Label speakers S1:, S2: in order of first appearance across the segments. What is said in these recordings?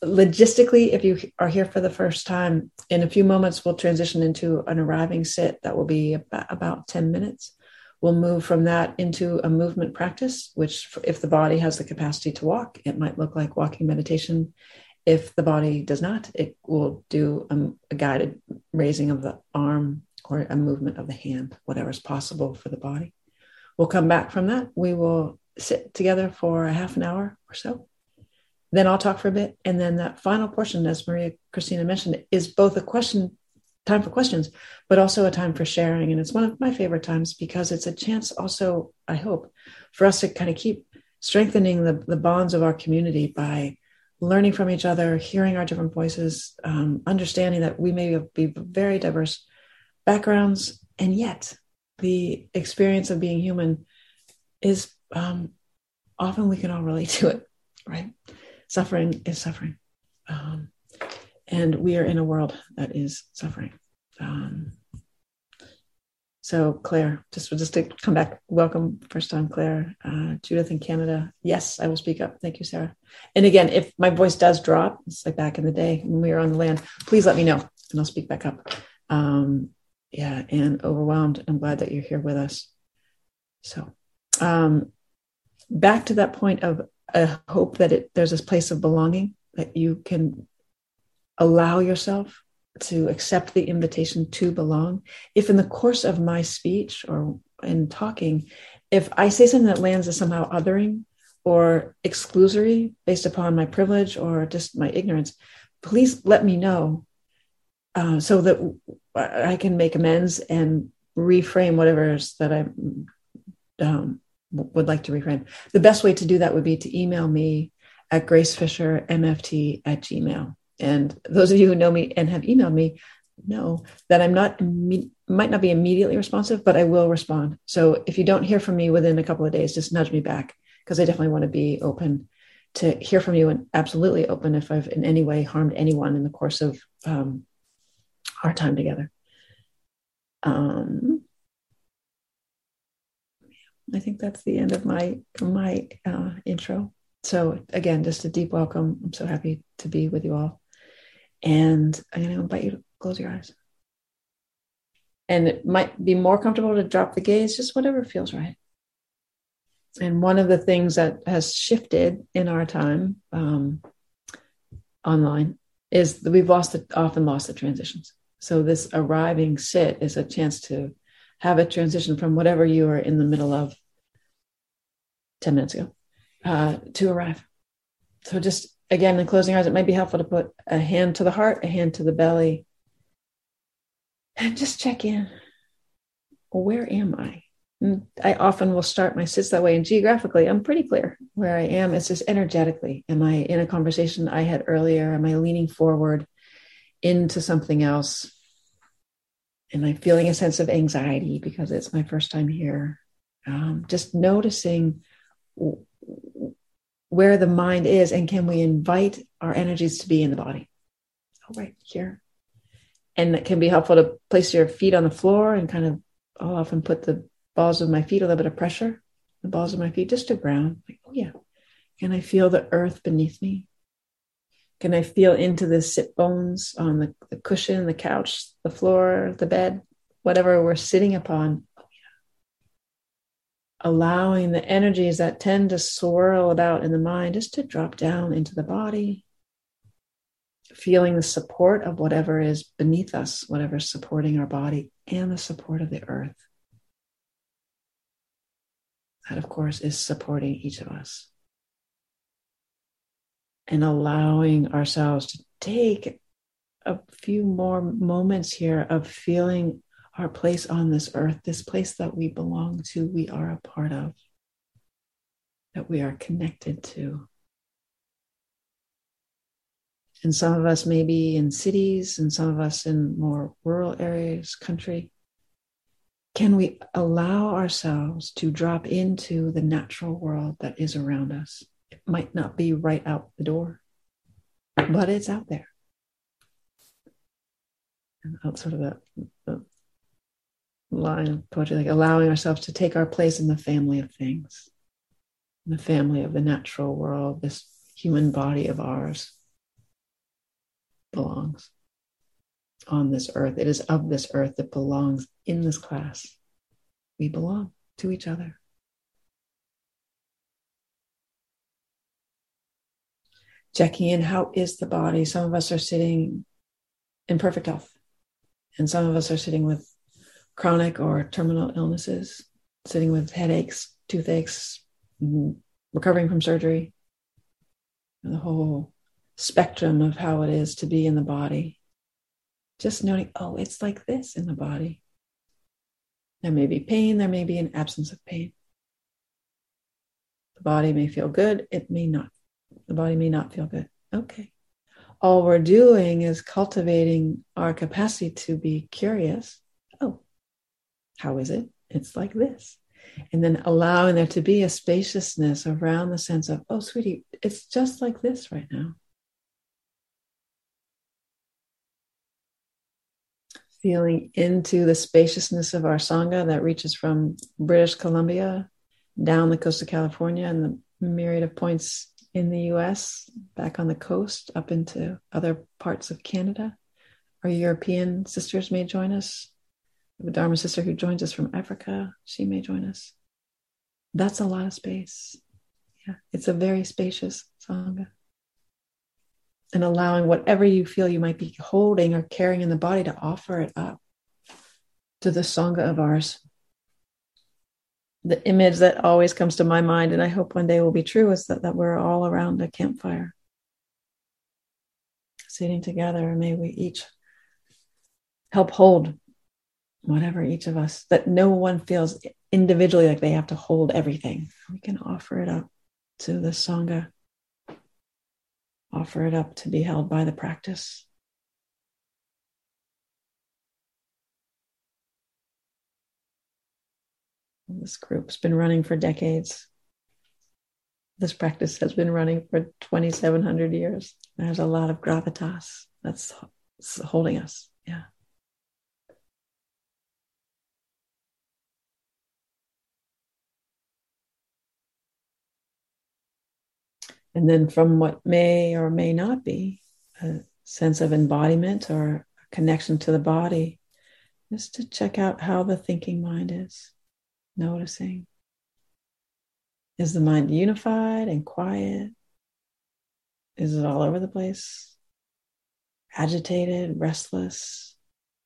S1: Logistically, if you are here for the first time, in a few moments, we'll transition into an arriving sit that will be about 10 minutes. We'll move from that into a movement practice, which if the body has the capacity to walk, it might look like walking meditation. If the body does not, it will do a guided raising of the arm or a movement of the hand, whatever is possible for the body. We'll come back from that. We will sit together for a half an hour or so. Then I'll talk for a bit. And then that final portion, as Maria Christina mentioned, is both a time for questions, but also a time for sharing. And it's one of my favorite times because it's a chance also, I hope, for us to kind of keep strengthening the bonds of our community by learning from each other, hearing our different voices, understanding that we may be very diverse backgrounds, and yet the experience of being human is often we can all relate to it, right? Suffering is suffering. And we are in a world that is suffering. So Claire, just to come back, welcome first time, Claire. Judith in Canada. Yes, I will speak up. Thank you, Sarah. And again, if my voice does drop, it's like back in the day when we were on the land, please let me know and I'll speak back up. And overwhelmed. I'm glad that you're here with us. So back to that point of I hope that there's this place of belonging, that you can allow yourself to accept the invitation to belong. If in the course of my speech or in talking, if I say something that lands as somehow othering or exclusory based upon my privilege or just my ignorance, please let me know so that I can make amends and reframe whatever it is that I would like to reframe. The best way to do that would be to email me at gracefishermft@gmail.com. And those of you who know me and have emailed me know that I'm might not be immediately responsive, but I will respond. So if you don't hear from me within a couple of days, just nudge me back, because I definitely want to be open to hear from you, and absolutely open if I've in any way harmed anyone in the course of our time together. I think that's the end of my intro. So again, just a deep welcome. I'm so happy to be with you all. And I'm going to invite you to close your eyes. And it might be more comfortable to drop the gaze, just whatever feels right. And one of the things that has shifted in our time online is that we've often lost the transitions. So this arriving sit is a chance to have a transition from whatever you are in the middle of 10 minutes ago to arrive. So just again, in closing eyes, it might be helpful to put a hand to the heart, a hand to the belly, and just check in. Where am I? And I often will start my sits that way, and geographically, I'm pretty clear where I am. It's just energetically. Am I in a conversation I had earlier? Am I leaning forward into something else? Am I feeling a sense of anxiety because it's my first time here? Just noticing where the mind is, and can we invite our energies to be in the body? Oh, right here. And it can be helpful to place your feet on the floor and kind of, I'll often put the balls of my feet, a little bit of pressure, the balls of my feet just to ground. Like, oh yeah. Can I feel the earth beneath me? Can I feel into the sit bones on the cushion, the couch, the floor, the bed, whatever we're sitting upon? Allowing the energies that tend to swirl about in the mind just to drop down into the body, feeling the support of whatever is beneath us, whatever is supporting our body, and the support of the earth. That, of course, is supporting each of us. And allowing ourselves to take a few more moments here of feeling our place on this earth, this place that we belong to, we are a part of, that we are connected to. And some of us may be in cities, and some of us in more rural areas, country. Can we allow ourselves to drop into the natural world that is around us? It might not be right out the door, but it's out there. And that's sort of the line of poetry, like allowing ourselves to take our place in the family of things, in the family of the natural world, this human body of ours. belongs on this earth. It is of this earth that belongs in this class. We belong to each other. Checking in, how is the body? Some of us are sitting in perfect health, and some of us are sitting with chronic or terminal illnesses, sitting with headaches, toothaches, recovering from surgery, the whole spectrum of how it is to be in the body. Just noting, oh, it's like this in the body. There may be pain, there may be an absence of pain. The body may feel good, it may not. The body may not feel good. Okay. All we're doing is cultivating our capacity to be curious. Oh, how is it? It's like this. And then allowing there to be a spaciousness around the sense of, oh, sweetie, it's just like this right now. Feeling into the spaciousness of our Sangha that reaches from British Columbia down the coast of California and the myriad of points in the US, back on the coast, up into other parts of Canada. Our European sisters may join us. We have a Dharma sister who joins us from Africa. She may join us. That's a lot of space. Yeah, it's a very spacious Sangha. And allowing whatever you feel you might be holding or carrying in the body to offer it up to the Sangha of ours. The image that always comes to my mind, and I hope one day will be true, is that we're all around a campfire, sitting together, and may we each help hold whatever each of us, that no one feels individually like they have to hold everything. We can offer it up to the Sangha, offer it up to be held by the practice. This group's been running for decades. This practice has been running for 2,700 years. There's a lot of gravitas that's holding us. Yeah. And then from what may or may not be a sense of embodiment or a connection to the body, just to check out how the thinking mind is, noticing. Is the mind unified and quiet? Is it all over the place? Agitated, restless,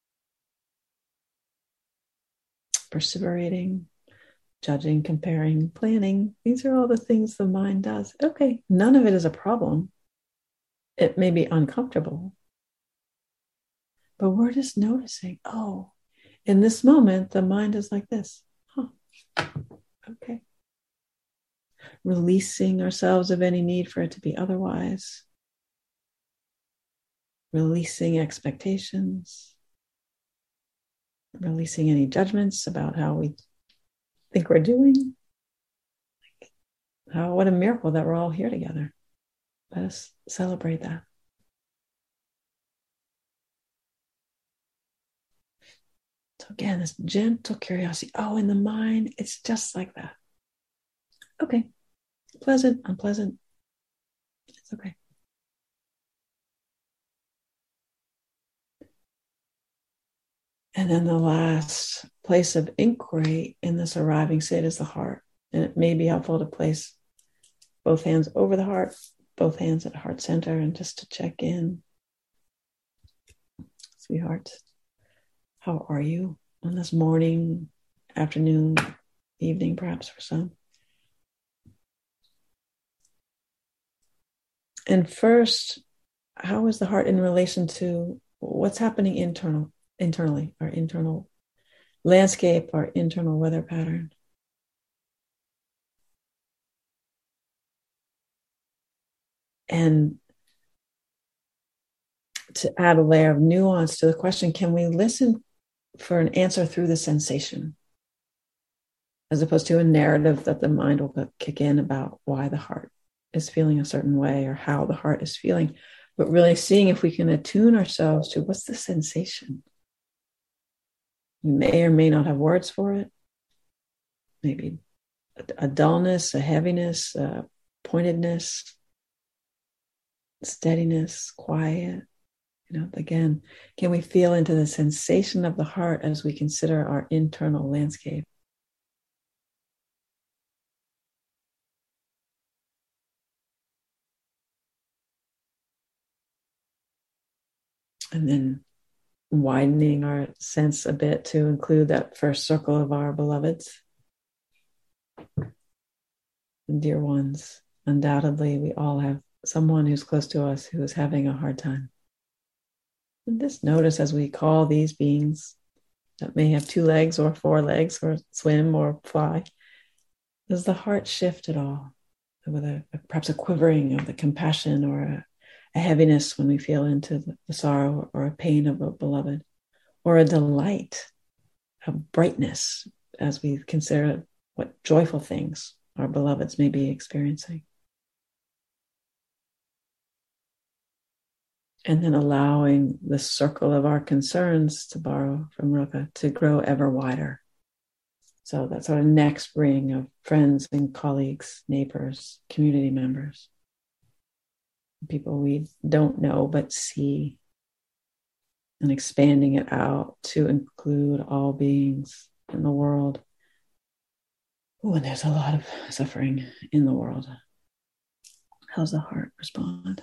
S1: perseverating, judging, comparing, planning. These are all the things the mind does. Okay, none of it is a problem. It may be uncomfortable, but we're just noticing, oh, in this moment, the mind is like this. Huh. Okay. Releasing ourselves of any need for it to be otherwise. Releasing expectations. Releasing any judgments about how we think we're doing. What a miracle that we're all here together. Let us celebrate that. So again, this gentle curiosity. Oh, in the mind, it's just like that. Okay. Pleasant, unpleasant. It's okay. And then the last place of inquiry in this arriving state is the heart. And it may be helpful to place both hands over the heart, both hands at heart center, and just to check in. Sweetheart, how are you on this morning, afternoon, evening, perhaps for some? And first, how is the heart in relation to what's happening internally, our internal landscape, our internal weather pattern? And to add a layer of nuance to the question, can we listen for an answer through the sensation, as opposed to a narrative that the mind will kick in about why the heart is feeling a certain way or how the heart is feeling, but really seeing if we can attune ourselves to what's the sensation. We may or may not have words for it. Maybe a dullness, a heaviness, a pointedness, steadiness, quiet. Again, can we feel into the sensation of the heart as we consider our internal landscape? And then widening our sense a bit to include that first circle of our beloveds, and dear ones. Undoubtedly, we all have someone who's close to us who is having a hard time. And just notice as we call these beings that may have 2 legs or 4 legs or swim or fly, does the heart shift at all? With perhaps a quivering of the compassion or a heaviness when we feel into the sorrow or a pain of a beloved, or a delight, a brightness as we consider what joyful things our beloveds may be experiencing. And then allowing the circle of our concerns, to borrow from Rilke, to grow ever wider. So that sort of next ring of friends and colleagues, neighbors, community members, people we don't know but see, and expanding it out to include all beings in the world. Oh, and there's a lot of suffering in the world. How's the heart respond?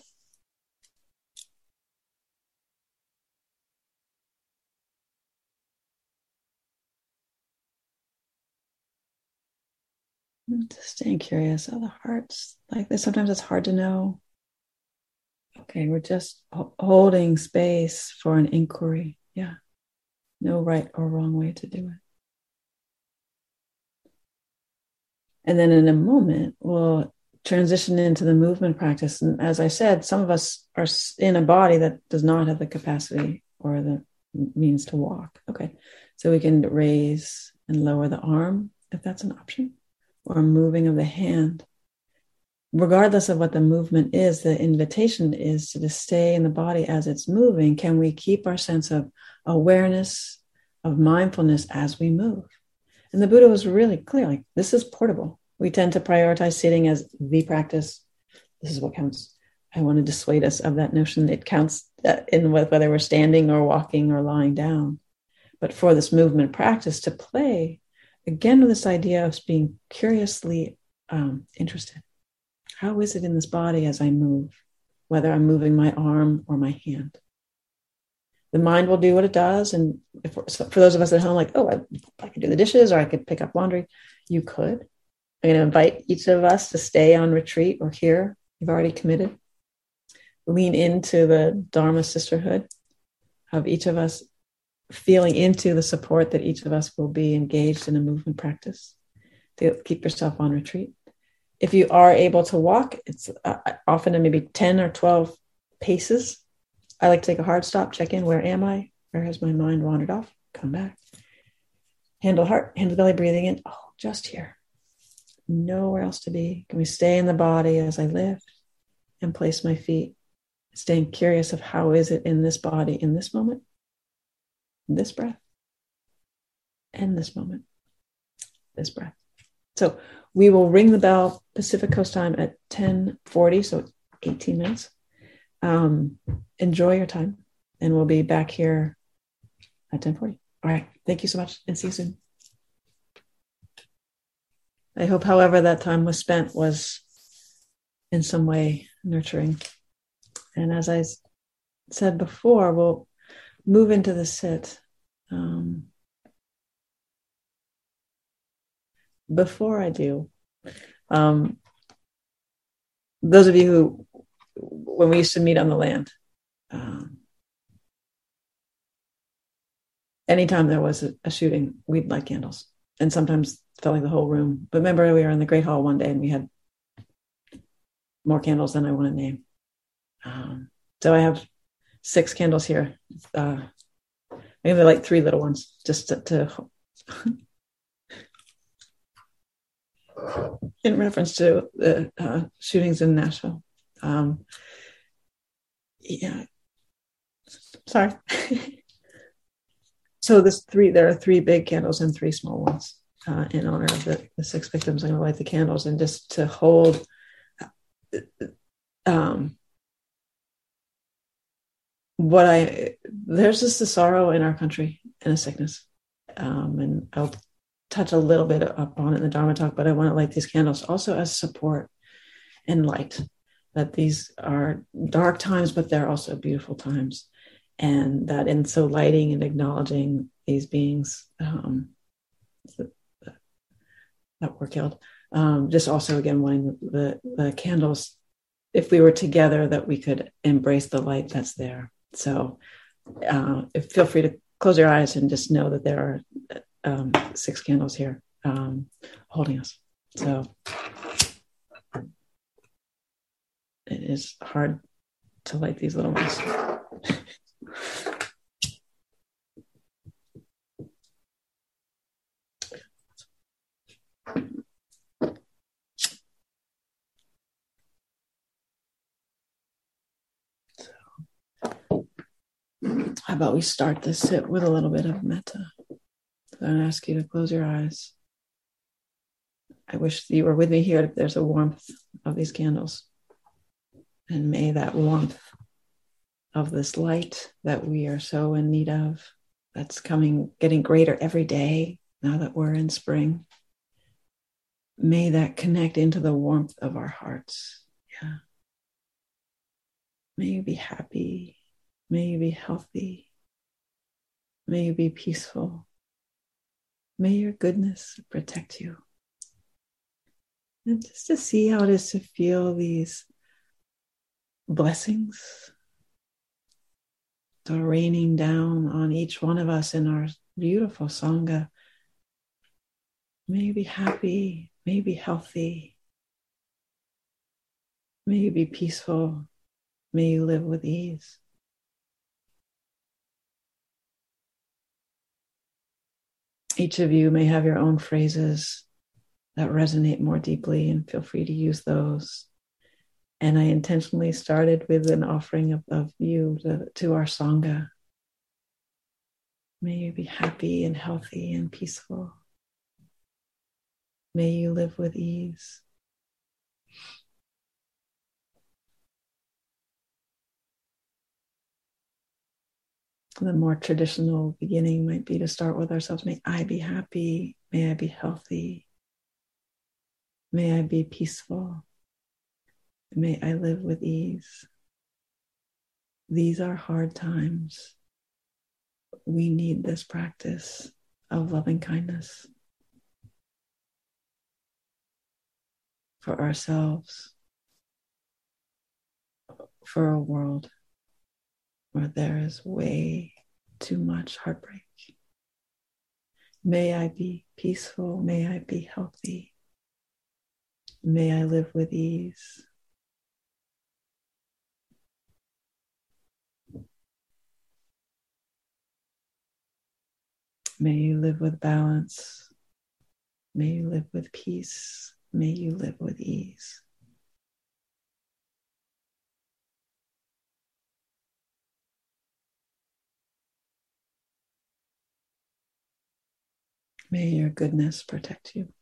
S1: Just staying curious. Oh, the heart's like this. Sometimes it's hard to know. Okay, we're just holding space for an inquiry. Yeah, no right or wrong way to do it. And then in a moment, we'll transition into the movement practice. And as I said, some of us are in a body that does not have the capacity or the means to walk. Okay, so we can raise and lower the arm if that's an option, or moving of the hand. Regardless of what the movement is, the invitation is to just stay in the body as it's moving. Can we keep our sense of awareness, of mindfulness as we move? And the Buddha was really clear, like, this is portable. We tend to prioritize sitting as the practice. This is what counts. I want to dissuade us of that notion. It counts in whether we're standing or walking or lying down. But for this movement practice to play, again, with this idea of being curiously interested. How is it in this body as I move, whether I'm moving my arm or my hand? The mind will do what it does. And for those of us at home, like, oh, I could do the dishes or I could pick up laundry. You could. I'm going to invite each of us to stay on retreat or here. You've already committed. Lean into the Dharma sisterhood of each of us, feeling into the support that each of us will be engaged in a movement practice to keep yourself on retreat. If you are able to walk, it's often maybe 10 or 12 paces. I like to take a hard stop, check in. Where am I? Where has my mind wandered off? Come back. Handle heart, handle belly, breathing in. Oh, just here. Nowhere else to be. Can we stay in the body as I lift and place my feet? Staying curious of how is it in this body, in this moment, this breath, and this moment, this breath. So we will ring the bell Pacific Coast time at 10:40, so 18 minutes. Enjoy your time, and we'll be back here at 10:40. All right. Thank you so much, and see you soon. I hope, however, that time was spent was in some way nurturing. And as I said before, we'll move into the sit. Before I do, those of you who, when we used to meet on the land, anytime there was a shooting, we'd light candles, and sometimes felt like the whole room. But remember, we were in the Great Hall one day, and we had more candles than I want to name. So I have 6 candles here. Maybe like 3 little ones, just to in reference to the shootings in Nashville. Yeah, sorry. So there are 3 big candles and 3 small ones in honor of the 6 victims. I'm going to light the candles, and just to hold there's just a sorrow in our country and a sickness. And I'll touch a little bit up on it in the Dharma talk, but I want to light these candles also as support and light, that these are dark times, but they're also beautiful times. And that in so lighting and acknowledging these beings that were killed, just also again wanting the candles, if we were together, that we could embrace the light that's there. So feel free to close your eyes and just know that there are 6 candles here holding us. So it is hard to light these little ones. How about we start this sit with a little bit of metta? So I'm going to ask you to close your eyes. I wish you were with me here. There's a warmth of these candles. And may that warmth of this light that we are so in need of, that's getting greater every day now that we're in spring, may that connect into the warmth of our hearts. Yeah. May you be happy. May you be healthy. May you be peaceful. May your goodness protect you. And just to see how it is to feel these blessings that are raining down on each one of us in our beautiful Sangha. May you be happy. May you be healthy. May you be peaceful. May you live with ease. Each of you may have your own phrases that resonate more deeply, and feel free to use those. And I intentionally started with an offering of you to our Sangha. May you be happy and healthy and peaceful. May you live with ease. The more traditional beginning might be to start with ourselves. May I be happy. May I be healthy. May I be peaceful. May I live with ease. These are hard times. We need this practice of loving kindness for ourselves, for a world where there is way too much heartbreak. May I be peaceful. May I be healthy. May I live with ease. May you live with balance. May you live with peace. May you live with ease. May your goodness protect you.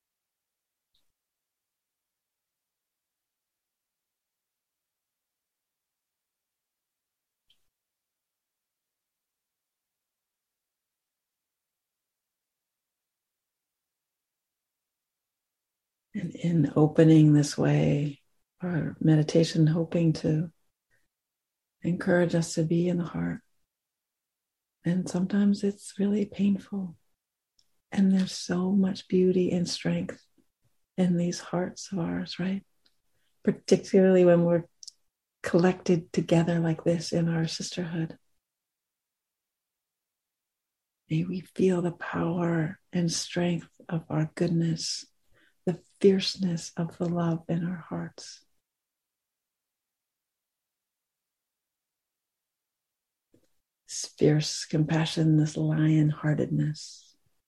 S1: And in opening this way, our meditation hoping to encourage us to be in the heart. And sometimes it's really painful. And there's so much beauty and strength in these hearts of ours, right? Particularly when we're collected together like this in our sisterhood. May we feel the power and strength of our goodness, the fierceness of the love in our hearts. This fierce compassion, this lion-heartedness,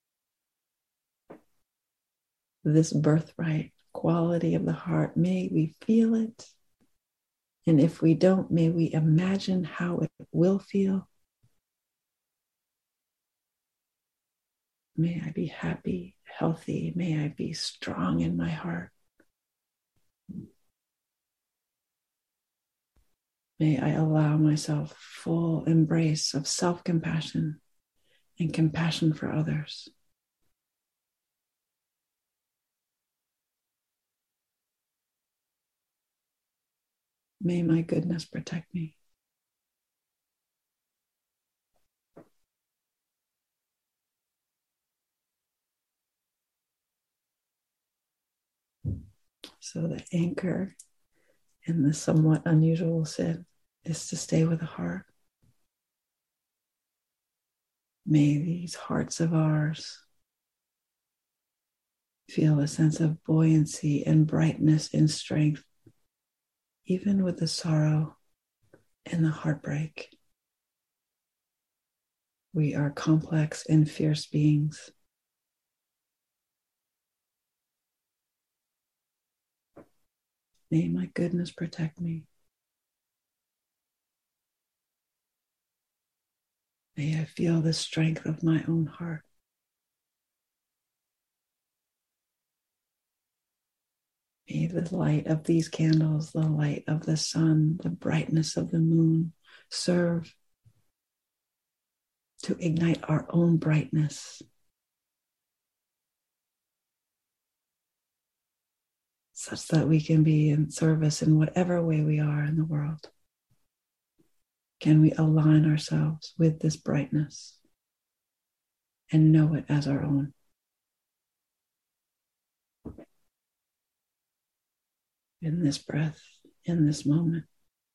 S1: this birthright quality of the heart. May we feel it. And if we don't, may we imagine how it will feel. May I be happy, healthy. May I be strong in my heart. May I allow myself full embrace of self-compassion and compassion for others. May my goodness protect me. So the anchor in the somewhat unusual sit is to stay with the heart. May these hearts of ours feel a sense of buoyancy and brightness and strength, even with the sorrow and the heartbreak. We are complex and fierce beings. May my goodness protect me. May I feel the strength of my own heart. May the light of these candles, the light of the sun, the brightness of the moon serve to ignite our own brightness, such that we can be in service in whatever way we are in the world. Can we align ourselves with this brightness and know it as our own? In this breath, in this moment.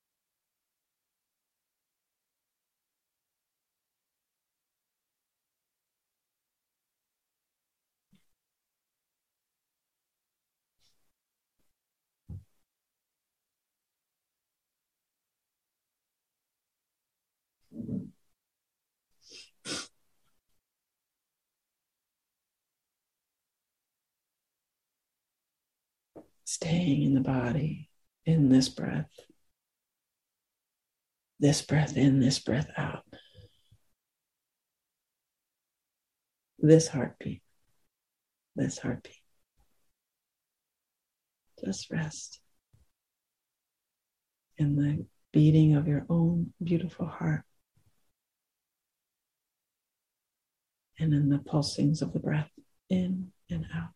S1: Staying in the body, in this breath in, this breath out, this heartbeat. Just rest in the beating of your own beautiful heart and in the pulsings of the breath in and out.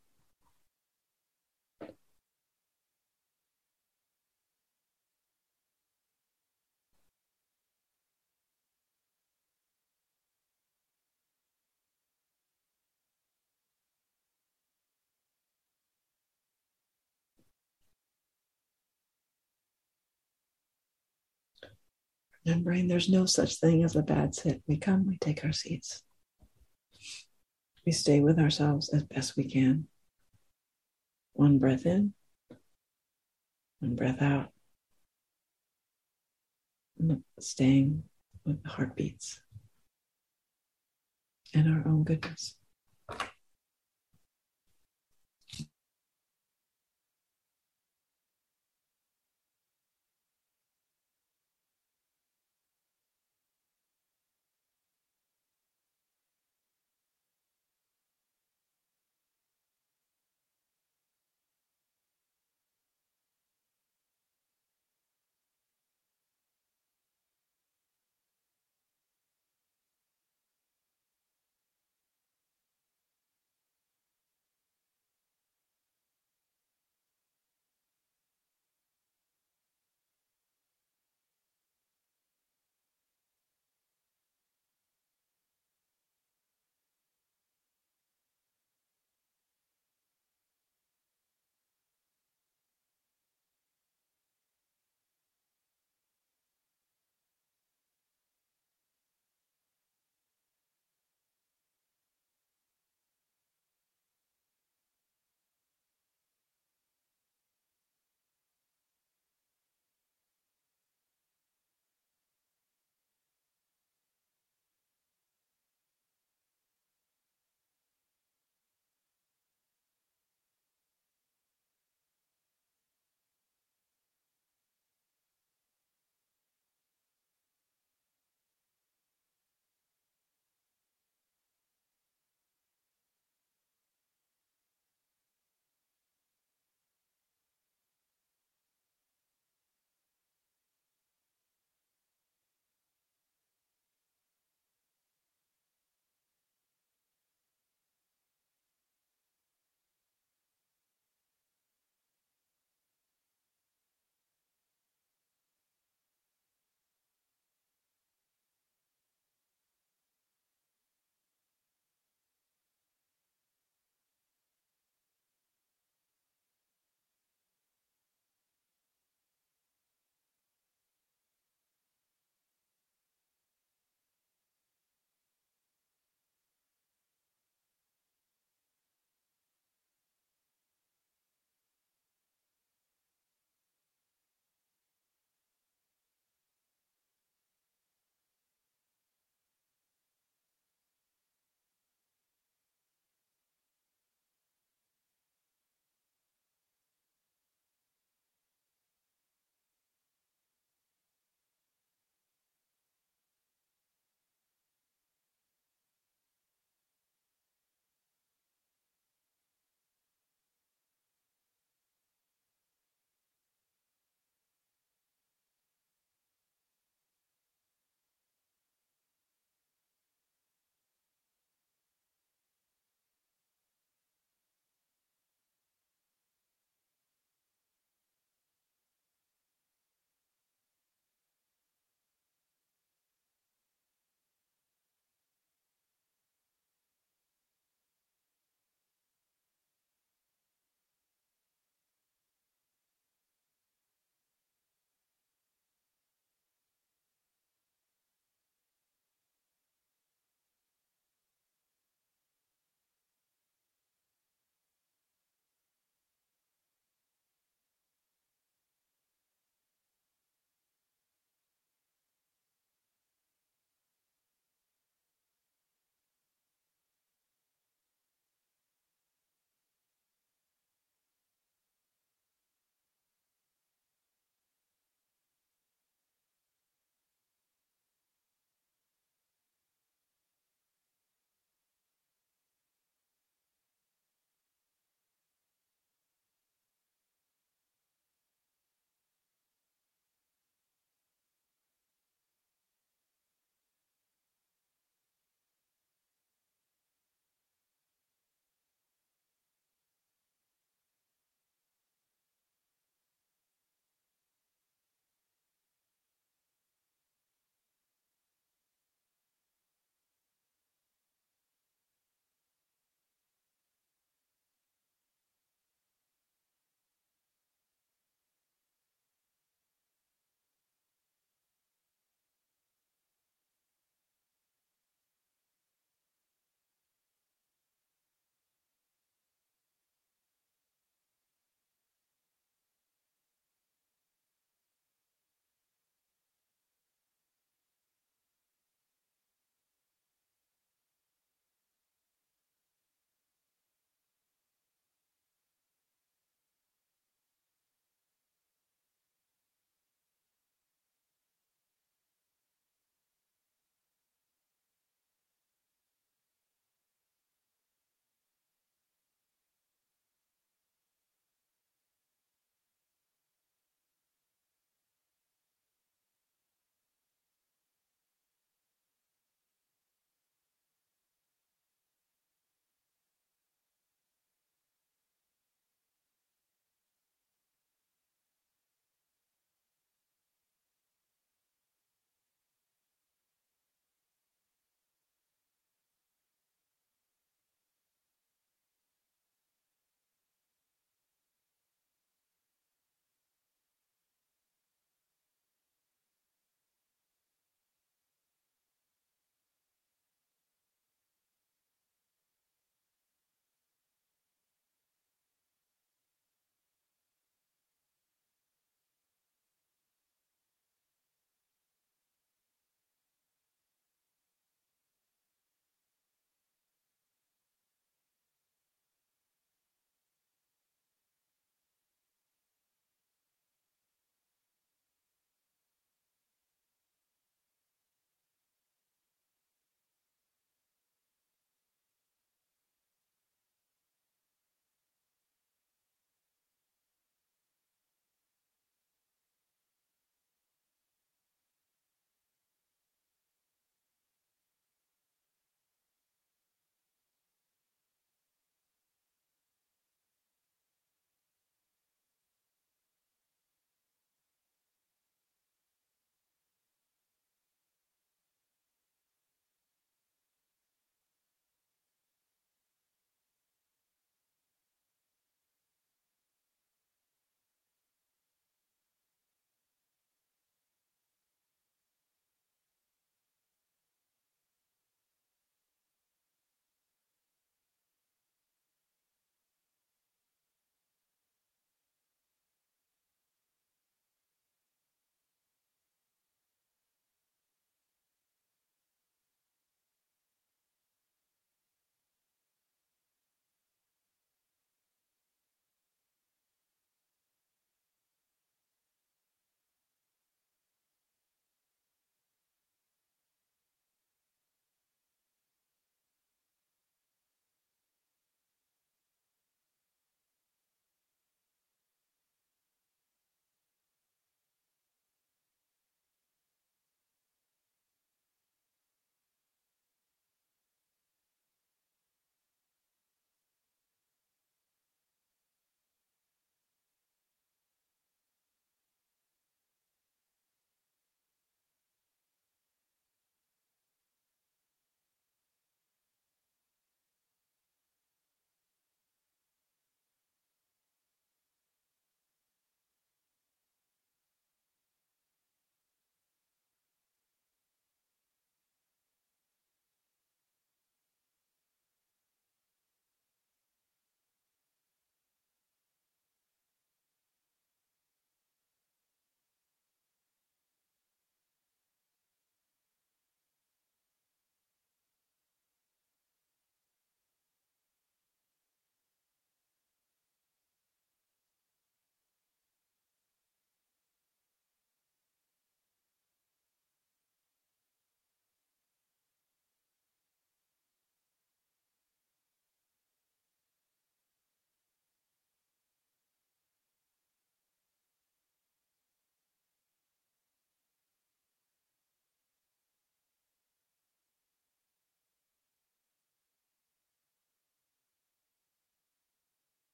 S1: Remembering there's no such thing as a bad sit. We come, we take our seats. We stay with ourselves as best we can. One breath in, one breath out. Staying with the heartbeats and our own goodness.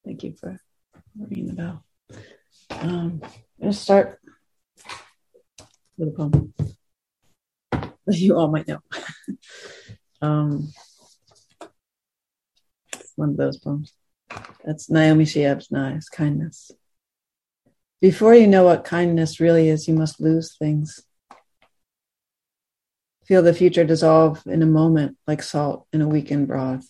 S1: Thank you for ringing the bell. I'm going to start with a poem that you all might know. One of those poems. That's Naomi Shieb's Knives, Kindness. Before you know what kindness really is, you must lose things. Feel the future dissolve in a moment like salt in a weakened broth.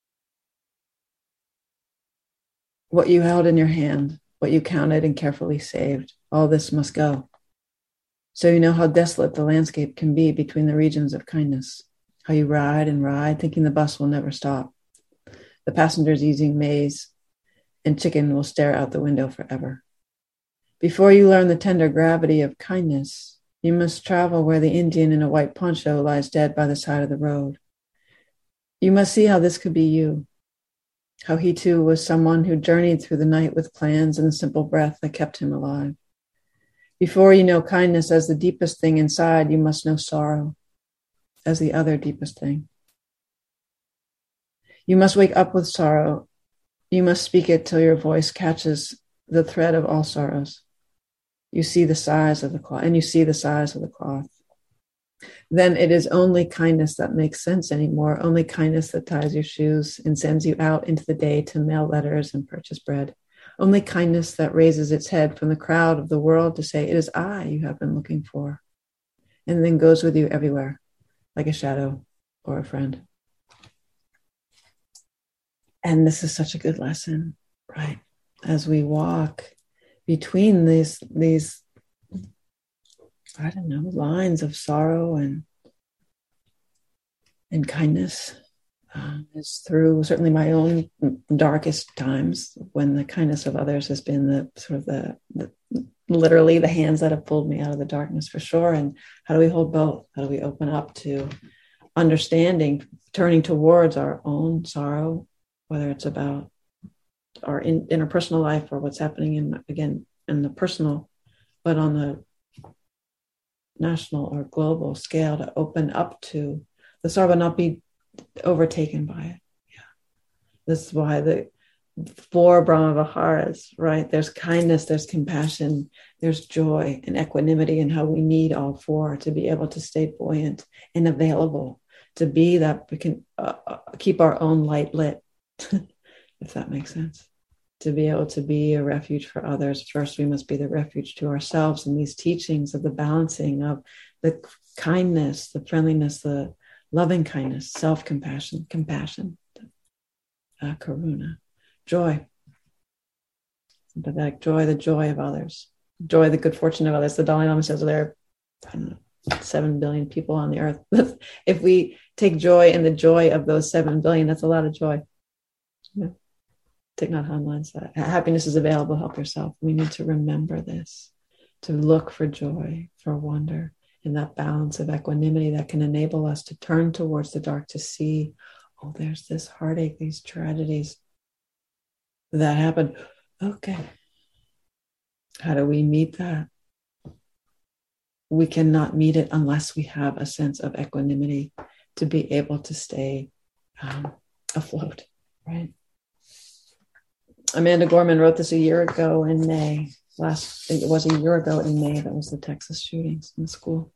S1: What you held in your hand, what you counted and carefully saved, all this must go. So you know how desolate the landscape can be between the regions of kindness, how you ride and ride, thinking the bus will never stop. The passengers using maize and chicken will stare out the window forever. Before you learn the tender gravity of kindness, you must travel where the Indian in a white poncho lies dead by the side of the road. You must see how this could be you, how he too was someone who journeyed through the night with plans and the simple breath that kept him alive. Before you know kindness as the deepest thing inside, you must know sorrow as the other deepest thing. You must wake up with sorrow. You must speak it till your voice catches the thread of all sorrows. You see the size of the cloth, and you see the size of the cloth. Then it is only kindness that makes sense anymore, only kindness that ties your shoes and sends you out into the day to mail letters and purchase bread. Only kindness that raises its head from the crowd of the world to say, it is I you have been looking for, and then goes with you everywhere, like a shadow or a friend. And this is such a good lesson, right? As we walk between these I don't know, lines of sorrow and kindness, is through certainly my own darkest times when the kindness of others has been the sort of the literally the hands that have pulled me out of the darkness for sure. And how do we hold both? How do we open up to understanding, turning towards our own sorrow, whether it's about our interpersonal life or what's happening in the personal, but on the national or global scale, to open up to the sorrow but not be overtaken by it. Yeah. This is why the 4 Brahma Viharas, right? There's kindness, there's compassion, there's joy and equanimity, and how we need all 4 to be able to stay buoyant and available, to be that we can keep our own light lit, if that makes sense. To be able to be a refuge for others, first we must be the refuge to ourselves. And these teachings of the balancing of the kindness, the friendliness, the loving kindness, self-compassion, compassion, karuna, joy, sympathetic joy, the joy of others, joy, the good fortune of others. The Dalai Lama says there are, 7 billion people on the earth. If we take joy in the joy of those 7 billion, that's a lot of joy. Yeah. Thich Nhat Hanh said, happiness is available, help yourself. We need to remember this, to look for joy, for wonder, in that balance of equanimity that can enable us to turn towards the dark, to see, oh, there's this heartache, these tragedies that happen. Okay. How do we meet that? We cannot meet it unless we have a sense of equanimity to be able to stay afloat, right? Amanda Gorman wrote this a year ago in May. It was a year ago in May. That was the Texas shootings in school.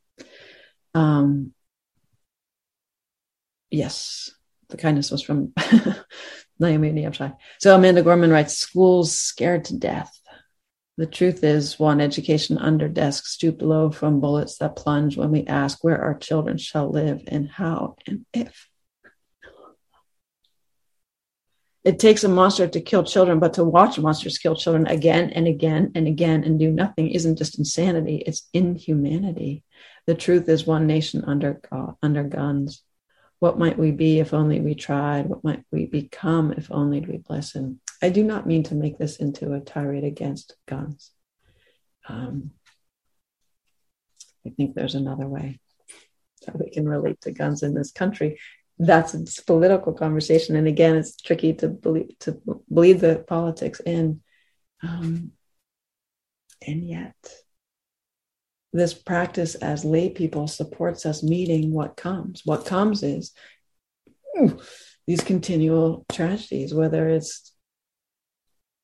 S1: Yes, the kindness was from Naomi Niamshai. So Amanda Gorman writes, schools scared to death. The truth is, one, education under desk stooped low from bullets that plunge when we ask where our children shall live and how and if. It takes a monster to kill children, but to watch monsters kill children again and again and again and do nothing isn't just insanity, it's inhumanity. The truth is, one nation under guns. What might we be if only we tried? What might we become if only we listen? I do not mean to make this into a tirade against guns. I think there's another way that we can relate to guns in this country. That's a political conversation, and again, it's tricky to believe the politics in, and yet this practice as lay people supports us meeting what comes. What comes is these continual tragedies, whether it's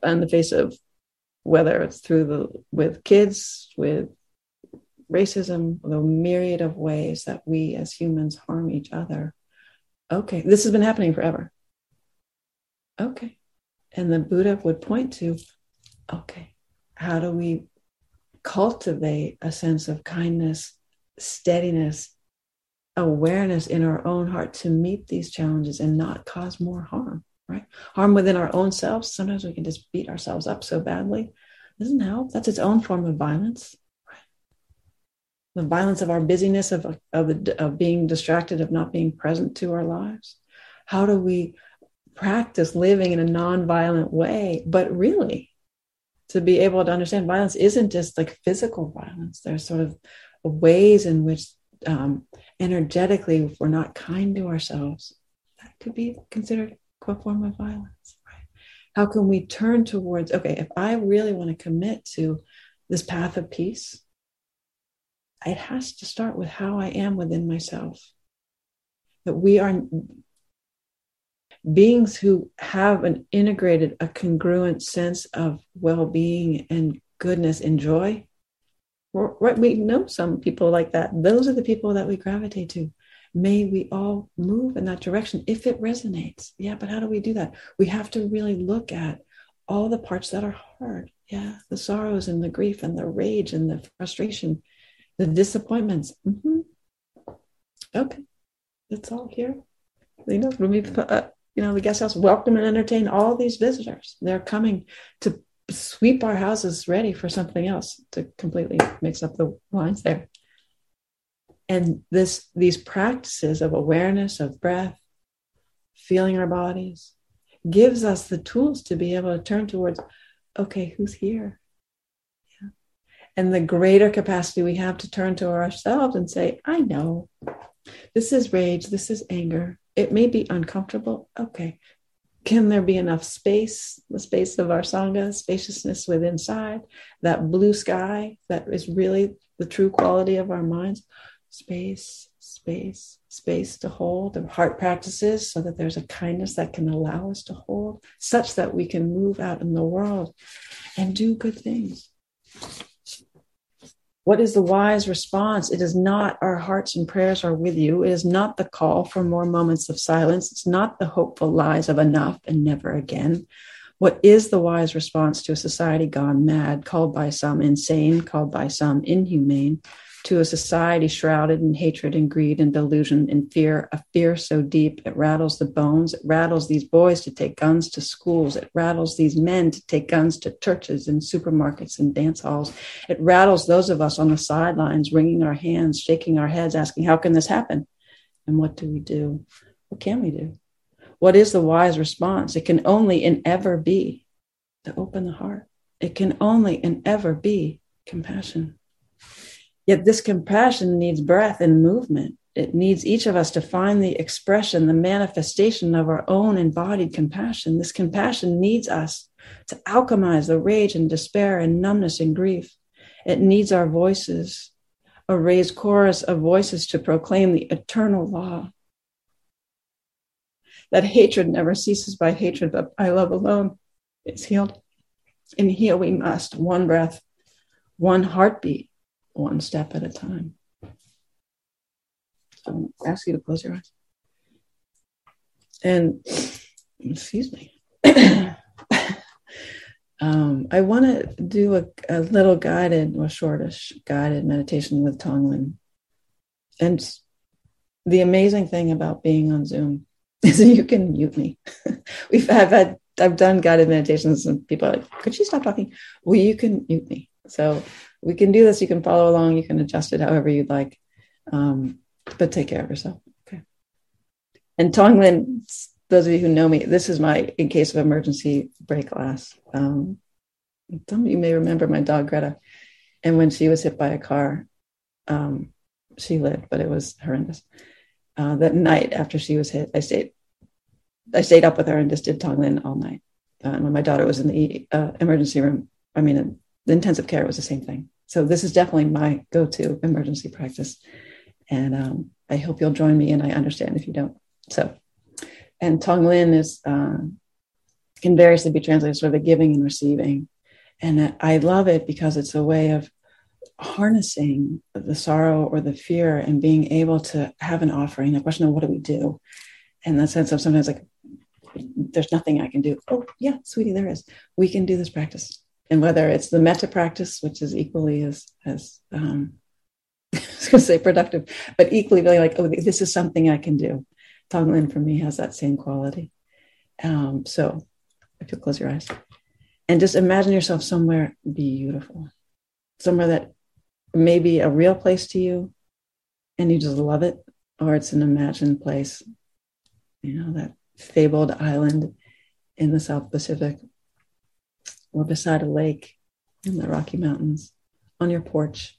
S1: in the face of, whether it's with kids, with racism, the myriad of ways that we as humans harm each other. Okay, this has been happening forever. Okay. And the Buddha would point to, okay, how do we cultivate a sense of kindness, steadiness, awareness in our own heart to meet these challenges and not cause more harm, right? Harm within our own selves. Sometimes we can just beat ourselves up so badly. Doesn't help. That's its own form of violence. Right? The violence of our busyness, of being distracted, of not being present to our lives. How do we practice living in a non-violent way, but really to be able to understand violence isn't just like physical violence. There's sort of ways in which energetically, if we're not kind to ourselves, that could be considered a form of violence. Right? How can we turn towards, okay, if I really want to commit to this path of peace, it has to start with how I am within myself. That we are beings who have an integrated, a congruent sense of well-being and goodness and joy. Right, we know some people like that. Those are the people that we gravitate to. May we all move in that direction if it resonates. Yeah, but how do we do that? We have to really look at all the parts that are hard. Yeah, the sorrows and the grief and the rage and the frustration, the disappointments. Mm-hmm. Okay, it's all here. The guest house, welcome and entertain all these visitors. They're coming to sweep our houses ready for something else, to completely mix up the lines there. And these practices of awareness, of breath, feeling our bodies, gives us the tools to be able to turn towards, okay, who's here? Yeah. And the greater capacity we have to turn to ourselves and say, I know, this is rage, this is anger. It may be uncomfortable. Okay. Can there be enough space, the space of our Sangha, spaciousness within inside, that blue sky that is really the true quality of our minds? Space, space, space to hold, and heart practices so that there's a kindness that can allow us to hold, such that we can move out in the world and do good things. What is the wise response? It is not our hearts and prayers are with you. It is not the call for more moments of silence. It's not the hopeful lies of enough and never again. What is the wise response to a society gone mad, called by some insane, called by some inhumane, to a society shrouded in hatred and greed and delusion and fear, a fear so deep it rattles the bones. It rattles these boys to take guns to schools. It rattles these men to take guns to churches and supermarkets and dance halls. It rattles those of us on the sidelines, wringing our hands, shaking our heads, asking, how can this happen? And what do we do? What can we do? What is the wise response? It can only and ever be to open the heart. It can only and ever be compassion. Yet this compassion needs breath and movement. It needs each of us to find the expression, the manifestation of our own embodied compassion. This compassion needs us to alchemize the rage and despair and numbness and grief. It needs our voices, a raised chorus of voices to proclaim the eternal law. That hatred never ceases by hatred, but by love alone is healed. And heal we must, one breath, one heartbeat, one step at a time. So I ask you to close your eyes. And, excuse me. I want to do a little guided or shortish guided meditation with Tonglen. And the amazing thing about being on Zoom is that you can mute me. I've done guided meditations and people are like, could you stop talking? Well, you can mute me. So we can do this. You can follow along. You can adjust it however you'd like. But take care of yourself. Okay. And Tonglen, those of you who know me, this is my in case of emergency break glass. Some of you may remember my dog Greta. And when she was hit by a car, she lived, but it was horrendous. That night after she was hit, I stayed up with her and just did Tonglen all night. And when my daughter was in the emergency room, the intensive care was the same thing. So this is definitely my go-to emergency practice. And I hope you'll join me, and I understand if you don't. So, and Tonglen is can variously be translated sort of a giving and receiving. And I love it because it's a way of harnessing the sorrow or the fear and being able to have an offering. The question of what do we do? And the sense of sometimes like, there's nothing I can do. Oh, yeah, sweetie, there is. We can do this practice. And whether it's the metta practice, which is equally as I was going to say productive, but equally really like, oh, this is something I can do. Tonglen for me has that same quality. So if you close your eyes and just imagine yourself somewhere beautiful, somewhere that may be a real place to you and you just love it, or it's an imagined place, that fabled island in the South Pacific, or beside a lake in the Rocky Mountains, on your porch,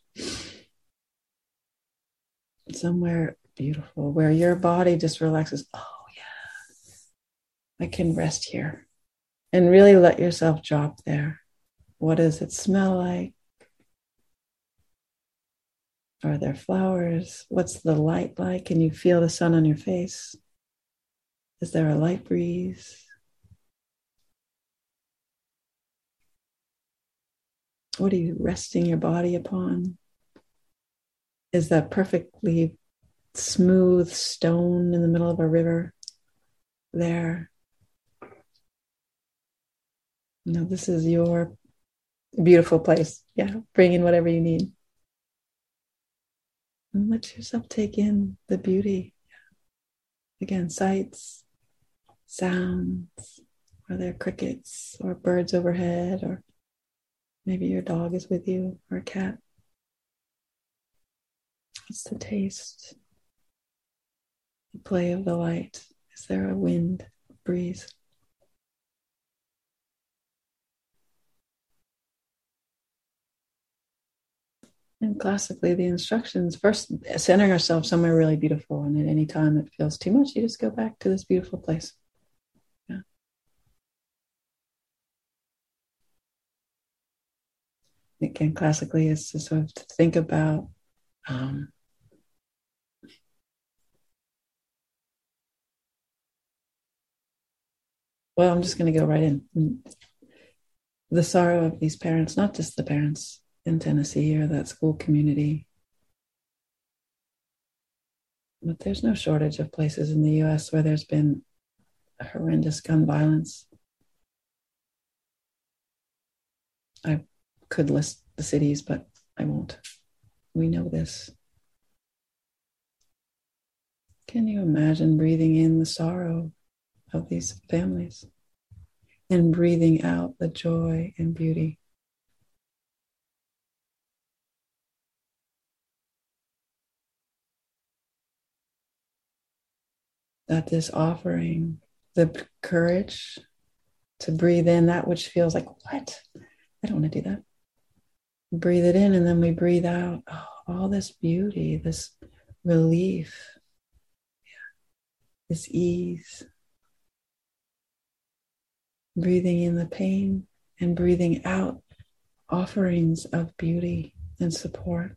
S1: somewhere beautiful where your body just relaxes. Oh, yeah, I can rest here. And really let yourself drop there. What does it smell like? Are there flowers? What's the light like? Can you feel the sun on your face? Is there a light breeze? What are you resting your body upon? Is that perfectly smooth stone in the middle of a river there? This is your beautiful place. Yeah, bring in whatever you need. And let yourself take in the beauty. Again, sights, sounds. Are there crickets or birds overhead, or maybe your dog is with you, or a cat? What's the taste? The play of the light. Is there a wind, breeze? And classically, the instructions, first centering ourselves somewhere really beautiful. And at any time it feels too much, you just go back to this beautiful place. Yeah. Again, classically, is to sort of think about well, I'm just going to go right in. The sorrow of these parents, not just the parents in Tennessee or that school community, but there's no shortage of places in the US where there's been horrendous gun violence. I could list the cities, but I won't. We know this. Can you imagine breathing in the sorrow of these families and breathing out the joy and beauty? That this offering the courage to breathe in that which feels like, what? I don't want to do that. Breathe it in, and then we breathe out all this beauty, this relief, this ease. Breathing in the pain and breathing out offerings of beauty and support.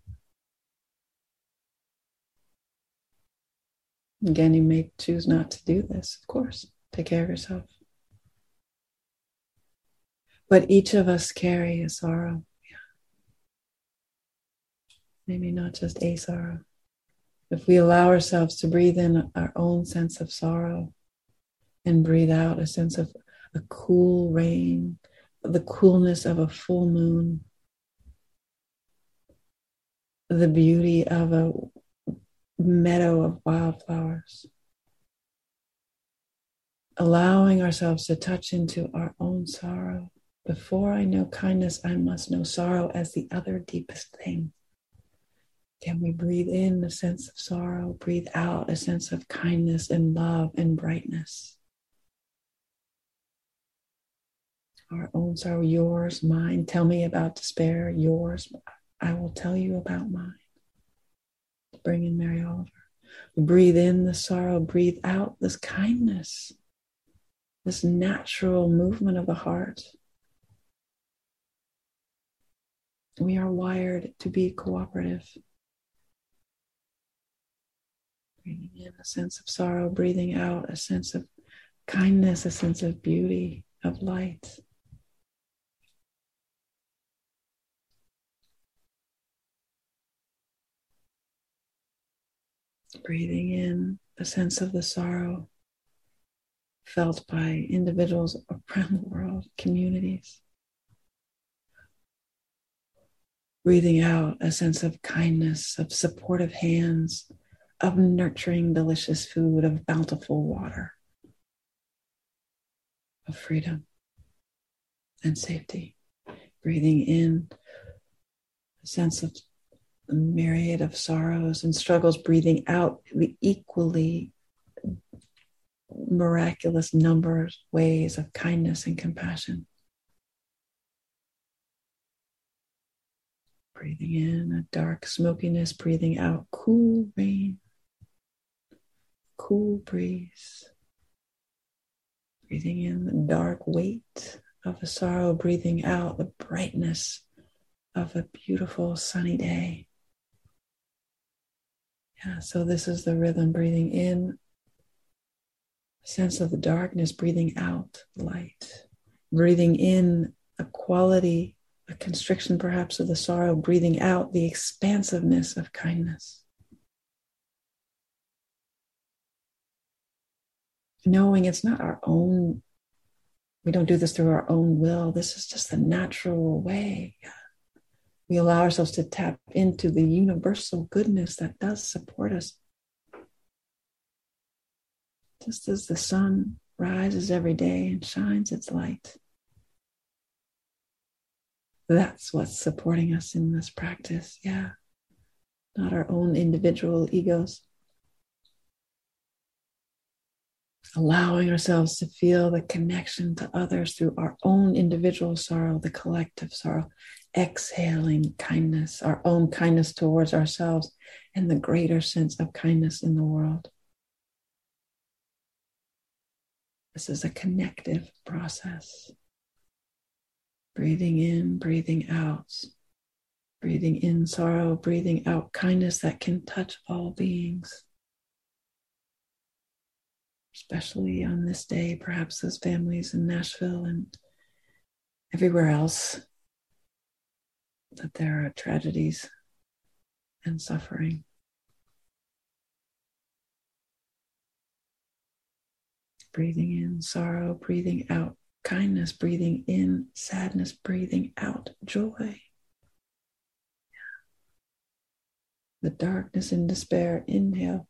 S1: Again, you may choose not to do this, of course. Take care of yourself. But each of us carry a sorrow. Maybe not just a sorrow. If we allow ourselves to breathe in our own sense of sorrow and breathe out a sense of a cool rain, the coolness of a full moon, the beauty of a meadow of wildflowers, allowing ourselves to touch into our own sorrow. Before I know kindness, I must know sorrow as the other deepest thing. Can we breathe in a sense of sorrow, breathe out a sense of kindness and love and brightness? Our own sorrow, yours, mine. Tell me about despair, yours. I will tell you about mine. Bring in Mary Oliver. Breathe in the sorrow, breathe out this kindness, this natural movement of the heart. We are wired to be cooperative. Breathing in a sense of sorrow, breathing out a sense of kindness, a sense of beauty, of light. Breathing in a sense of the sorrow felt by individuals around the world, communities. Breathing out a sense of kindness, of supportive hands, of nurturing delicious food, of bountiful water, of freedom and safety. Breathing in a sense of the myriad of sorrows and struggles, breathing out the equally miraculous numbers, ways of kindness and compassion. Breathing in a dark smokiness, breathing out cool rain, cool breeze. Breathing in the dark weight of a sorrow, breathing out the brightness of a beautiful sunny day. Yeah, so this is the rhythm, breathing in a sense of the darkness, breathing out light. Breathing in a quality, a constriction perhaps of the sorrow, breathing out the expansiveness of kindness. Knowing it's not our own, we don't do this through our own will. This is just the natural way. We allow ourselves to tap into the universal goodness that does support us. Just as the sun rises every day and shines its light. That's what's supporting us in this practice. Yeah. Not our own individual egos. Allowing ourselves to feel the connection to others through our own individual sorrow, the collective sorrow, exhaling kindness, our own kindness towards ourselves, and the greater sense of kindness in the world. This is a connective process. Breathing in, breathing out. Breathing in sorrow, breathing out kindness that can touch all beings. Especially on this day, perhaps those families in Nashville and everywhere else, that there are tragedies and suffering. Breathing in sorrow, breathing out kindness, breathing in sadness, breathing out joy. The darkness and despair, inhale.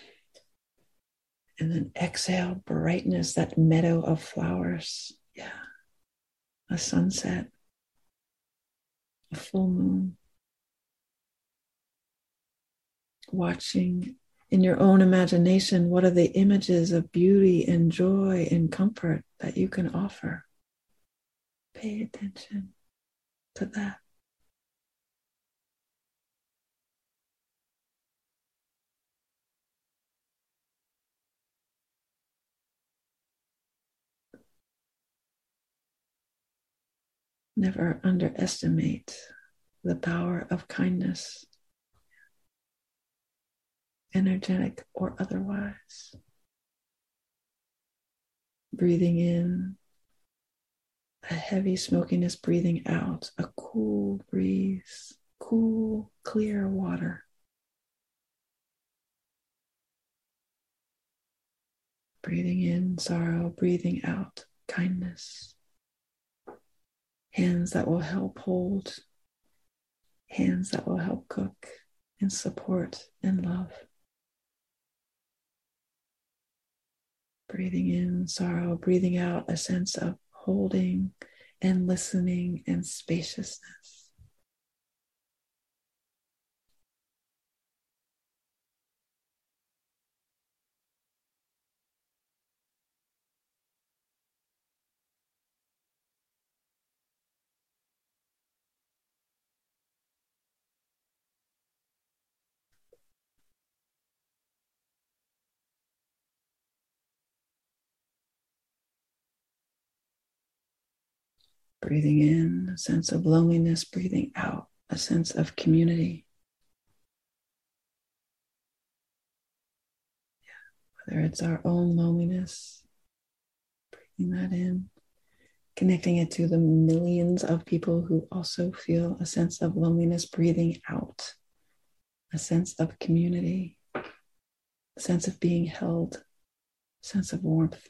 S1: And then exhale, brightness, that meadow of flowers. Yeah. A sunset, a full moon. Watching in your own imagination, what are the images of beauty and joy and comfort that you can offer? Pay attention to that. Never underestimate the power of kindness, energetic or otherwise. Breathing in a heavy smokiness, breathing out a cool breeze, cool, clear water. Breathing in sorrow, breathing out kindness. Hands that will help hold, hands that will help cook and support and love. Breathing in sorrow, breathing out a sense of holding and listening and spaciousness. Breathing in a sense of loneliness, breathing out a sense of community. Whether it's our own loneliness breathing that in, connecting it to the millions of people who also feel a sense of loneliness, breathing out, a sense of community, a sense of being held, a sense of warmth.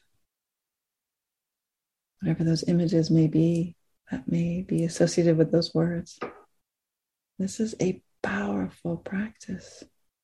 S1: Whatever those images may be that may be associated with those words. This is a powerful practice.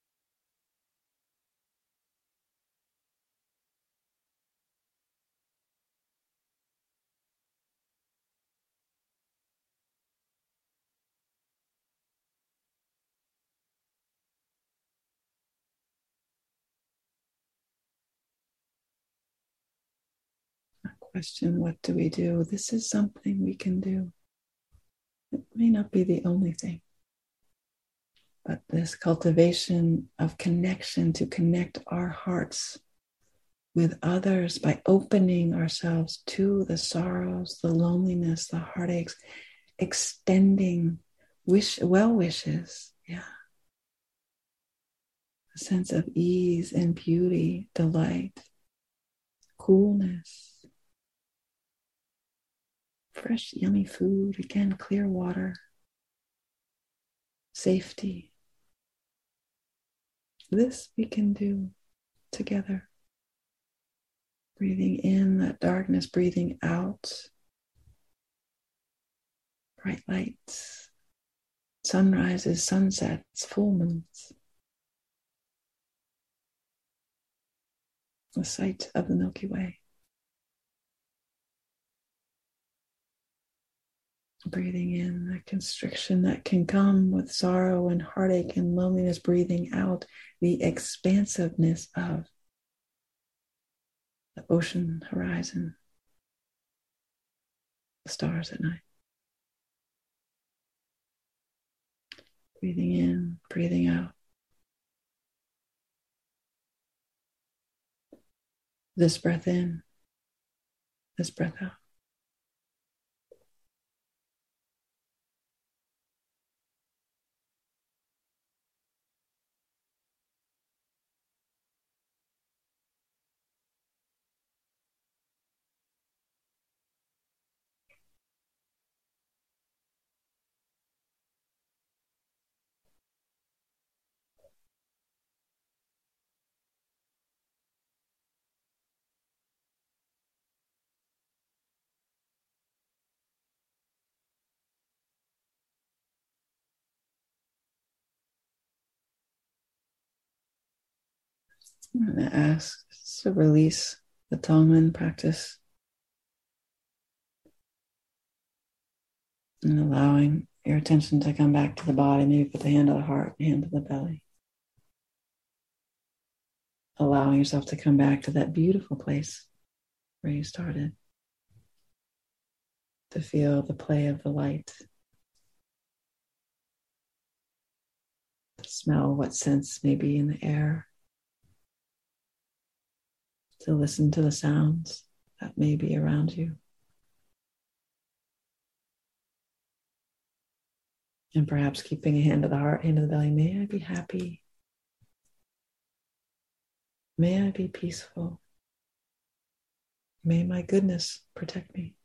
S1: Question, what do we do? This is something we can do. It may not be the only thing, but this cultivation of connection to connect our hearts with others by opening ourselves to the sorrows, the loneliness, the heartaches, extending well wishes. Yeah. A sense of ease and beauty, delight, coolness. Fresh, yummy food, again, clear water, safety. This we can do together. Breathing in that darkness, breathing out bright lights, sunrises, sunsets, full moons. The sight of the Milky Way. Breathing in the constriction that can come with sorrow and heartache and loneliness, breathing out the expansiveness of the ocean horizon, the stars at night. Breathing in, breathing out. This breath in, this breath out. I'm going to ask to release the Tonglen practice and allowing your attention to come back to the body. Maybe put the hand on the heart, hand to the belly. Allowing yourself to come back to that beautiful place where you started. To feel the play of the light. To smell what scents may be in the air. To listen to the sounds that may be around you. And perhaps keeping a hand to the heart, hand to the belly. May I be happy. May I be peaceful. May my goodness protect me.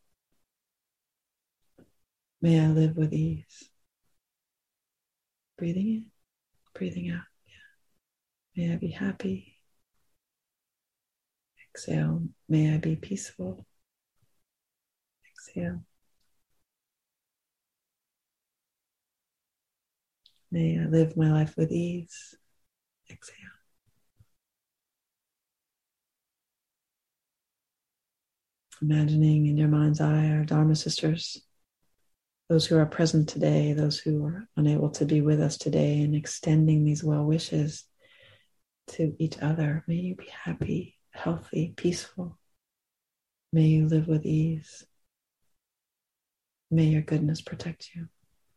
S1: May I live with ease. Breathing in, breathing out. Yeah. May I be happy. Exhale. May I be peaceful. Exhale. May I live my life with ease. Exhale. Imagining in your mind's eye our Dharma sisters, those who are present today, those who are unable to be with us today, and extending these well wishes to each other. May you be happy, healthy, peaceful. May you live with ease. May your goodness protect you.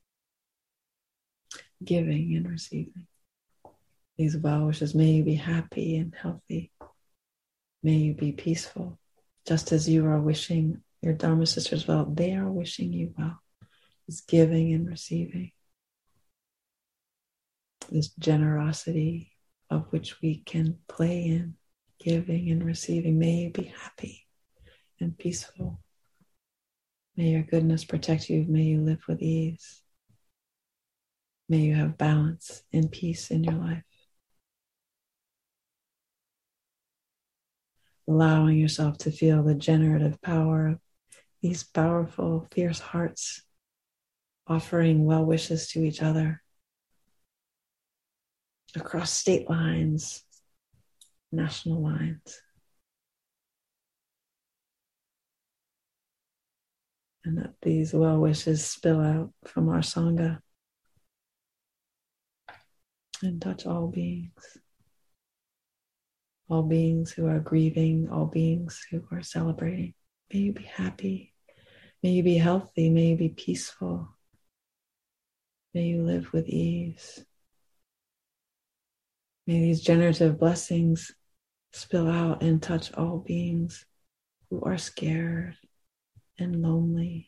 S1: Giving and receiving these well wishes. May you be happy and healthy. May you be peaceful. Just as you are wishing your Dharma sisters well, they are wishing you well. This giving and receiving. This generosity of which we can play in, giving and receiving. May you be happy and peaceful. May your goodness protect you. May you live with ease. May you have balance and peace in your life. Allowing yourself to feel the generative power of these powerful, fierce hearts offering well wishes to each other across state lines, national lines. And that these well wishes spill out from our Sangha and touch all beings who are grieving, all beings who are celebrating. May you be happy. May you be healthy. May you be peaceful. May you live with ease. May these generative blessings spill out and touch all beings who are scared and lonely,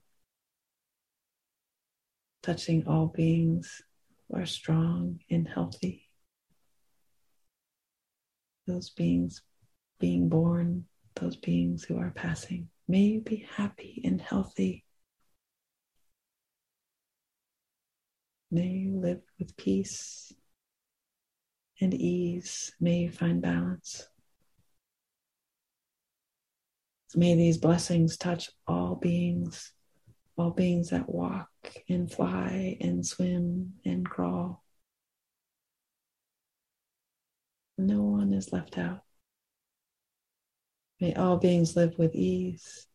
S1: touching all beings who are strong and healthy. Those beings being born, those beings who are passing. May you be happy and healthy. May you live with peace and ease. May you find balance. May these blessings touch all beings that walk and fly and swim and crawl. No one is left out. May all beings live with ease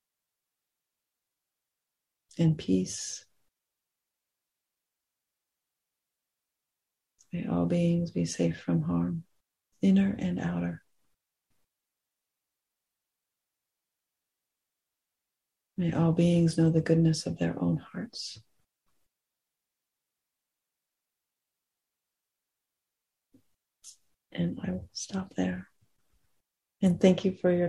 S1: and peace. May all beings be safe from harm, inner and outer. May all beings know the goodness of their own hearts. And I will stop there. And thank you for your